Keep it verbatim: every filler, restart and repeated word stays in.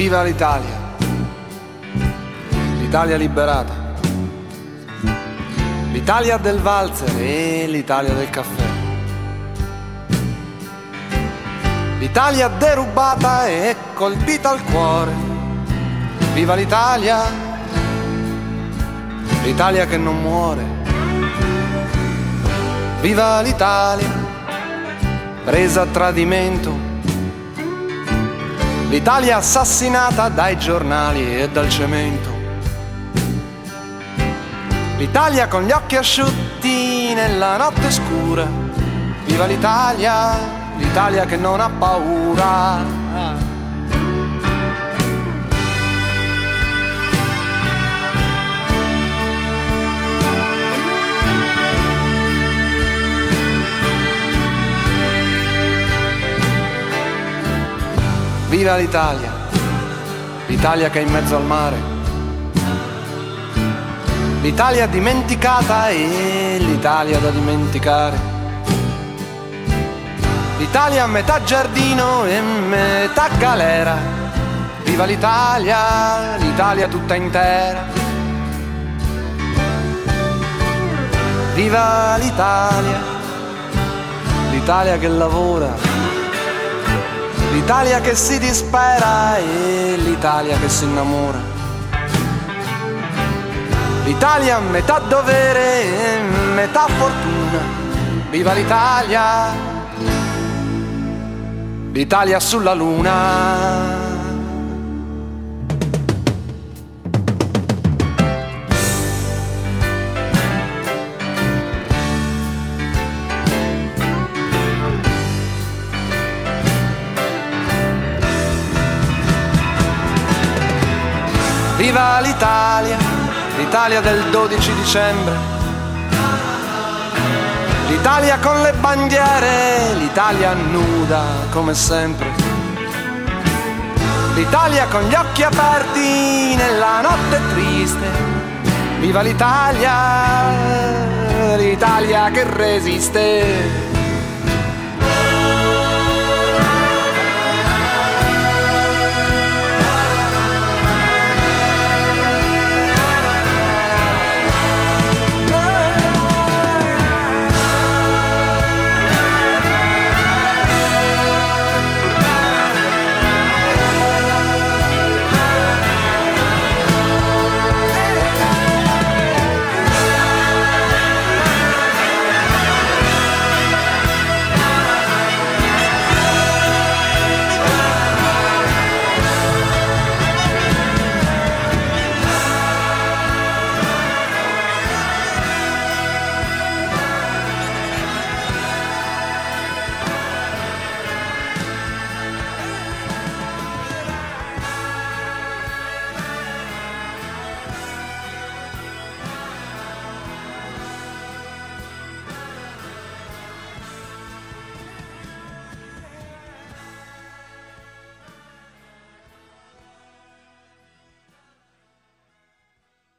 Viva l'Italia, l'Italia liberata, l'Italia del valzer e l'Italia del caffè, l'Italia derubata e colpita al cuore. Viva l'Italia, l'Italia che non muore. Viva l'Italia, presa a tradimento, l'Italia assassinata dai giornali e dal cemento, l'Italia con gli occhi asciutti nella notte scura. Viva l'Italia, l'Italia che non ha paura. Viva l'Italia, l'Italia che è in mezzo al mare, l'Italia dimenticata e l'Italia da dimenticare, l'Italia a metà giardino e metà galera. Viva l'Italia, l'Italia tutta intera. Viva l'Italia, l'Italia che lavora, l'Italia che si dispera e l'Italia che si innamora, l'Italia metà dovere e metà fortuna. Viva l'Italia, l'Italia sulla luna. Viva l'Italia, l'Italia del dodici dicembre, l'Italia con le bandiere, l'Italia nuda come sempre, l'Italia con gli occhi aperti nella notte triste. Viva l'Italia, l'Italia che resiste.